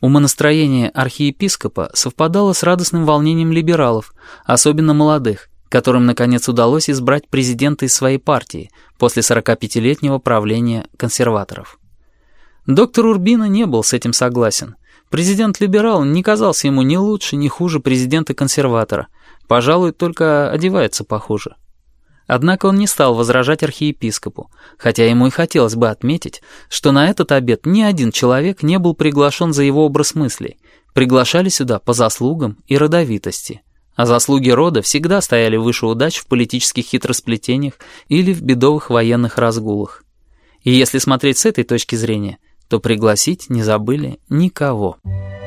Умонастроение архиепископа совпадало с радостным волнением либералов, особенно молодых, которым наконец удалось избрать президента из своей партии после 45-летнего правления консерваторов. Доктор Урбино не был с этим согласен. Президент-либерал не казался ему ни лучше, ни хуже президента-консерватора. Пожалуй, только одевается похуже. Однако он не стал возражать архиепископу, хотя ему и хотелось бы отметить, что на этот обед ни один человек не был приглашен за его образ мыслей. Приглашали сюда по заслугам и родовитости. А заслуги рода всегда стояли выше удач в политических хитросплетениях или в бедовых военных разгулах. И если смотреть с этой точки зрения, то пригласить не забыли никого.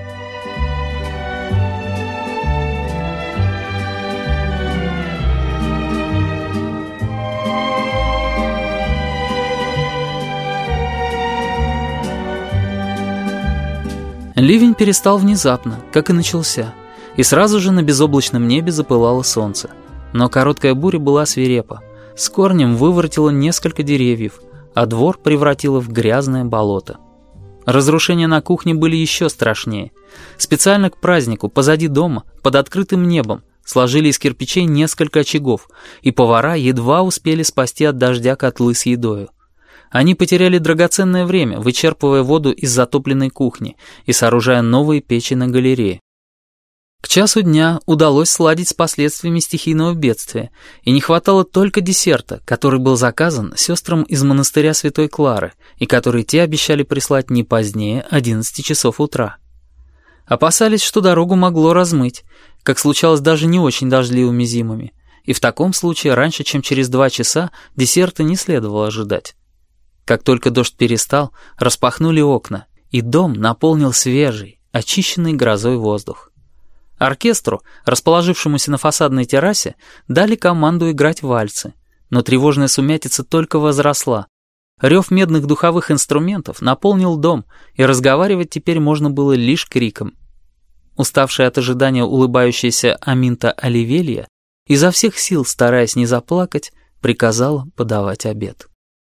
Ливень перестал внезапно, как и начался, и сразу же на безоблачном небе запылало солнце. Но короткая буря была свирепа, с корнем выворотила несколько деревьев, а двор превратила в грязное болото. Разрушения на кухне были еще страшнее. Специально к празднику, позади дома, под открытым небом, сложили из кирпичей несколько очагов, и повара едва успели спасти от дождя котлы с едою. Они потеряли драгоценное время, вычерпывая воду из затопленной кухни и сооружая новые печи на галерее. К часу дня удалось сладить с последствиями стихийного бедствия, и не хватало только десерта, который был заказан сестрам из монастыря Святой Клары, и который те обещали прислать не позднее 11 часов утра. Опасались, что дорогу могло размыть, как случалось даже не очень дождливыми зимами, и в таком случае раньше, чем через 2 часа, десерта не следовало ожидать. Как только дождь перестал, распахнули окна, и дом наполнил свежий, очищенный грозой воздух. Оркестру, расположившемуся на фасадной террасе, дали команду играть вальсы, но тревожная сумятица только возросла. Рев медных духовых инструментов наполнил дом, и разговаривать теперь можно было лишь криком. Уставшая от ожидания улыбающаяся Аминта Оливелья, изо всех сил, стараясь не заплакать, приказала подавать обед.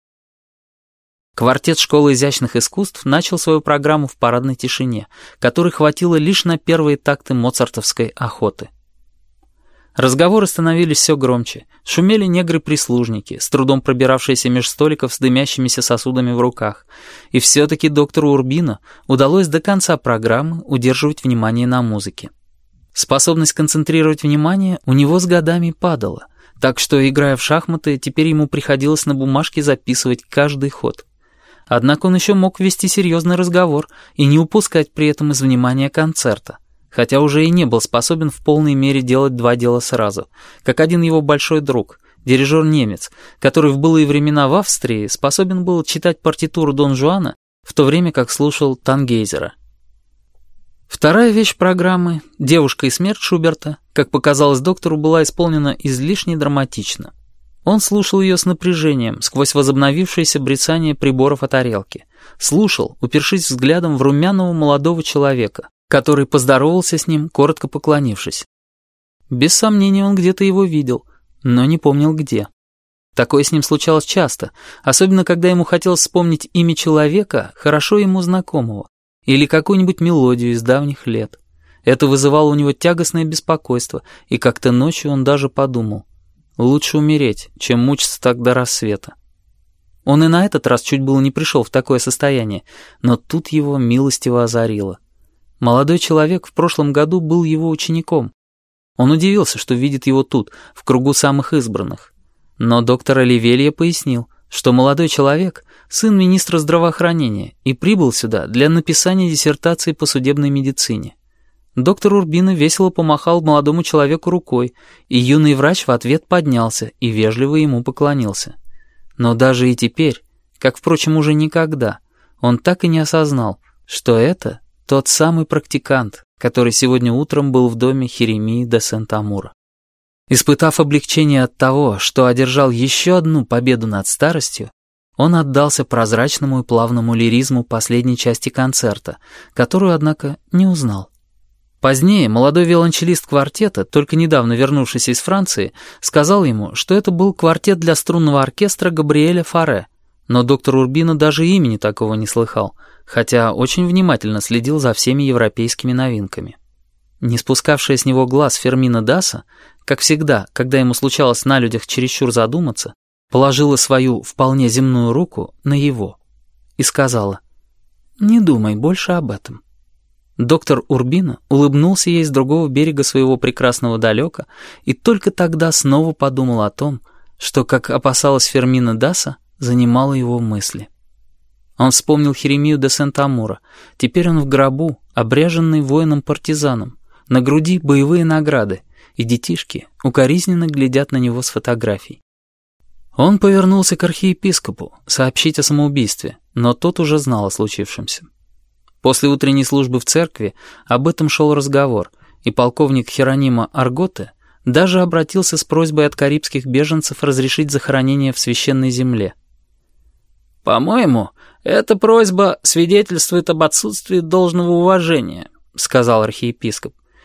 Квартет школы изящных искусств начал свою программу в парадной тишине, которой хватило лишь на первые такты моцартовской охоты. Разговоры становились все громче, шумели негры-прислужники, с трудом пробиравшиеся меж столиков с дымящимися сосудами в руках, и все-таки доктору Урбино удалось до конца программы удерживать внимание на музыке. Способность концентрировать внимание у него с годами падала, так что, играя в шахматы, теперь ему приходилось на бумажке записывать каждый ход. Однако он еще мог вести серьезный разговор и не упускать при этом из внимания концерта, хотя уже и не был способен в полной мере делать 2 дела сразу, как один его большой друг, дирижер-немец, который в былые времена в Австрии способен был читать партитуру Дон Жуана, в то время как слушал Тангейзера. Вторая вещь программы «Девушка и смерть» Шуберта, как показалось доктору, была исполнена излишне драматично. Он слушал ее с напряжением, сквозь возобновившееся брецание приборов о тарелке. Слушал, упершись взглядом в румяного молодого человека, который поздоровался с ним, коротко поклонившись. Без сомнения, он где-то его видел, но не помнил где. Такое с ним случалось часто, особенно когда ему хотелось вспомнить имя человека, хорошо ему знакомого, или какую-нибудь мелодию из давних лет. Это вызывало у него тягостное беспокойство, и как-то ночью он даже подумал: лучше умереть, чем мучиться так до рассвета. Он и на этот раз чуть было не пришел в такое состояние, но тут его милостиво озарило. Молодой человек в прошлом году был его учеником. Он удивился, что видит его тут, в кругу самых избранных. Но доктор Оливелья пояснил, что молодой человек — сын министра здравоохранения и прибыл сюда для написания диссертации по судебной медицине. Доктор Урбино весело помахал молодому человеку рукой, и юный врач в ответ поднялся и вежливо ему поклонился. Но даже и теперь, как, впрочем, уже никогда, он так и не осознал, что это тот самый практикант, который сегодня утром был в доме Херемии де Сент-Амура. Испытав облегчение от того, что одержал еще одну победу над старостью, он отдался прозрачному и плавному лиризму последней части концерта, которую, однако, не узнал. Позднее молодой виолончелист квартета, только недавно вернувшийся из Франции, сказал ему, что это был квартет для струнного оркестра Габриэля Фаре, Но доктор Урбино даже имени такого не слыхал, хотя очень внимательно следил за всеми европейскими новинками. Не спускавшая с него глаз Фермина Даса, как всегда, когда ему случалось на людях чересчур задуматься, положила свою вполне земную руку на его и сказала: «Не думай больше об этом». Доктор Урбино улыбнулся ей с другого берега своего прекрасного далека и только тогда снова подумал о том, что, как опасалась Фермина Даса, занимало его мысли. Он вспомнил Херемию де Сент-Амура. Теперь он в гробу, обряженный воином-партизаном, на груди боевые награды, и детишки укоризненно глядят на него с фотографий. Он повернулся к архиепископу сообщить о самоубийстве, но тот уже знал о случившемся. После утренней службы в церкви об этом шел разговор, и полковник Херонима Арготе даже обратился с просьбой от карибских беженцев разрешить захоронение в священной земле. «По-моему, эта просьба свидетельствует об отсутствии должного уважения», — сказал архиепископ.